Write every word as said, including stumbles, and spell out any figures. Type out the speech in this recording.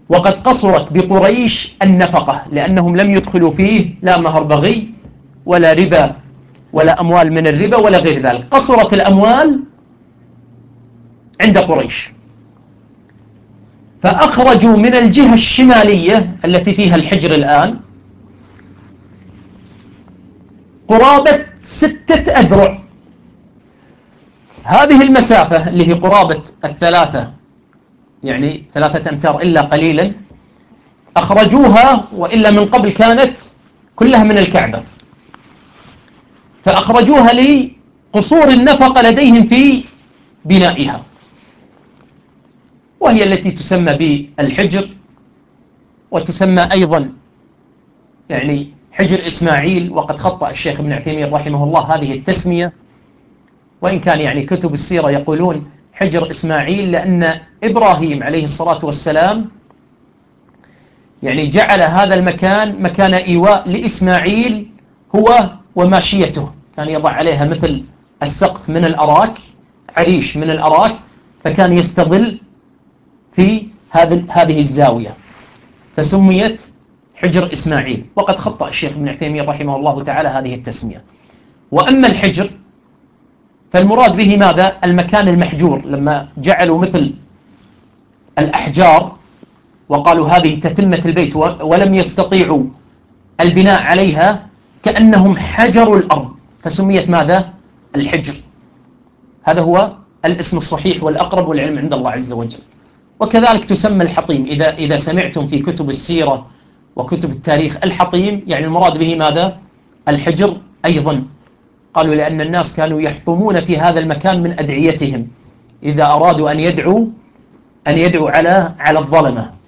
وقد قصرت بقريش النفقة لأنهم لم يدخلوا فيه لا مهر بغي ولا ربا ولا أموال من الربا ولا غير ذلك. قصرت الأموال عند قريش، فأخرجوا من الجهة الشمالية التي فيها الحجر الآن قرابة ستة أذرع. هذه المسافة اللي هي قرابة الثلاثة، يعني ثلاثة أمتار إلا قليلا، أخرجوها، وإلا من قبل كانت كلها من الكعبة، فأخرجوها لقصور النفقة لديهم في بنائها، وهي التي تسمى بالحجر، وتسمى أيضا يعني حجر إسماعيل. وقد خطأ الشيخ ابن عثيمين رحمه الله هذه التسمية، وإن كان يعني كتب السيرة يقولون حجر إسماعيل لأن إبراهيم عليه الصلاة والسلام يعني جعل هذا المكان مكان إيواء لإسماعيل هو وماشيته، كان يضع عليها مثل السقف من الأراك، عريش من الأراك، فكان يستظل في هذه الزاوية، فسميت حجر إسماعيل. وقد خطأ الشيخ ابن عثيمين رحمه الله تعالى هذه التسمية. وأما الحجر فالمراد به ماذا؟ المكان المحجور، لما جعلوا مثل الأحجار وقالوا هذه تتمة البيت ولم يستطيعوا البناء عليها، كأنهم حجروا الأرض، فسميت ماذا؟ الحجر. هذا هو الاسم الصحيح والأقرب، والعلم عند الله عز وجل. وكذلك تسمى الحطيم، إذا, إذا سمعتم في كتب السيرة وكتب التاريخ الحطيم، يعني المراد به ماذا؟ الحجر أيضا. قالوا لأن الناس كانوا يحطمون في هذا المكان من أدعيتهم إذا أرادوا أن يدعوا أن يدعوا على على الظلمة،